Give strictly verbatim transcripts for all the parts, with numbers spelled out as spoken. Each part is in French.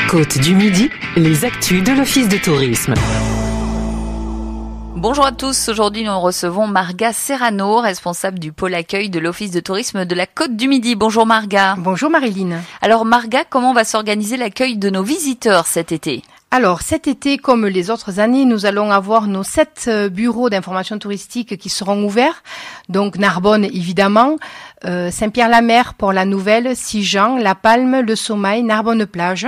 Côte du Midi, les actus de l'Office de tourisme. Bonjour à tous, aujourd'hui nous recevons Marga Serrano, responsable du pôle accueil de l'Office de tourisme de la Côte du Midi. Bonjour Marga. Bonjour Marilyn. Alors Marga, comment va s'organiser l'accueil de nos visiteurs cet été ? Alors cet été, comme les autres années, nous allons avoir nos sept bureaux d'information touristique qui seront ouverts. Donc Narbonne évidemment, euh, Saint-Pierre-la-Mer, Port-la-Nouvelle, Sigean, La Palme, Le Sommeil, Narbonne-Plage.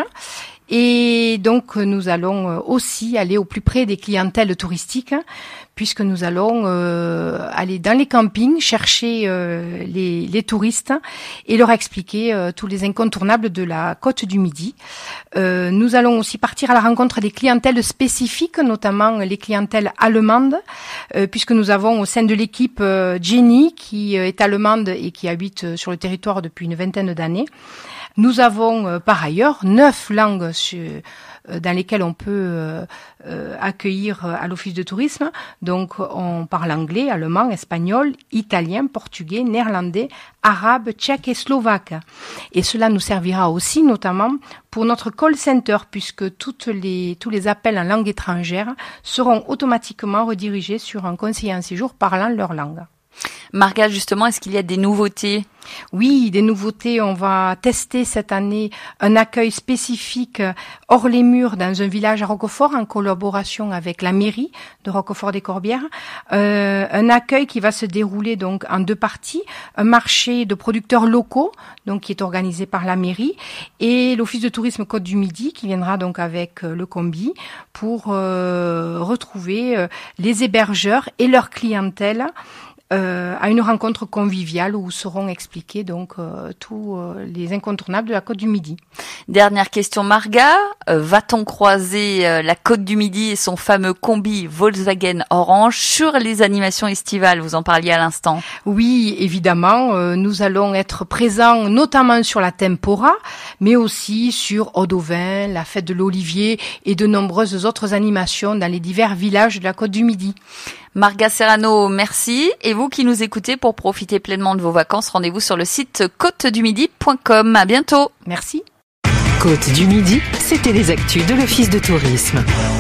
Et donc nous allons aussi aller au plus près des clientèles touristiques, puisque nous allons euh, aller dans les campings chercher euh, les, les touristes et leur expliquer euh, tous les incontournables de la Côte du Midi. Euh, nous allons aussi partir à la rencontre des clientèles spécifiques, notamment les clientèles allemandes, euh, puisque nous avons au sein de l'équipe euh, Jenny, qui est allemande et qui habite sur le territoire depuis une vingtaine d'années. Nous avons euh, par ailleurs neuf langues sur, euh, dans lesquelles on peut euh, euh, accueillir euh, à l'Office de tourisme. Donc on parle anglais, allemand, espagnol, italien, portugais, néerlandais, arabe, tchèque et slovaque. Et cela nous servira aussi notamment pour notre call center, puisque toutes les, tous les appels en langue étrangère seront automatiquement redirigés sur un conseiller en séjour parlant leur langue. Marga, justement, est-ce qu'il y a des nouveautés ? Oui, des nouveautés. On va tester cette année un accueil spécifique hors les murs dans un village à Roquefort en collaboration avec la mairie de Roquefort-des-Corbières. Euh, un accueil qui va se dérouler donc en deux parties. Un marché de producteurs locaux, donc qui est organisé par la mairie, et l'Office de tourisme Côte du Midi qui viendra donc avec le combi pour euh, retrouver euh, les hébergeurs et leur clientèle. Euh, à une rencontre conviviale où seront expliqués donc euh, tous euh, les incontournables de la Côte du Midi. Dernière question Marga, euh, va-t-on croiser euh, la Côte du Midi et son fameux combi Volkswagen Orange sur les animations estivales ? Vous en parliez à l'instant. Oui, évidemment, euh, nous allons être présents notamment sur la Tempora, mais aussi sur Eau d'Auvin, la fête de l'Olivier et de nombreuses autres animations dans les divers villages de la Côte du Midi. Marga Serrano, merci. Et vous qui nous écoutez, pour profiter pleinement de vos vacances, rendez-vous sur le site côte du midi point com. À bientôt. Merci. Côte du Midi, c'était les actus de l'Office de tourisme.